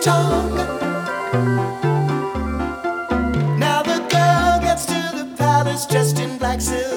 tongue. Now the girl gets to the palace dressed in black silk.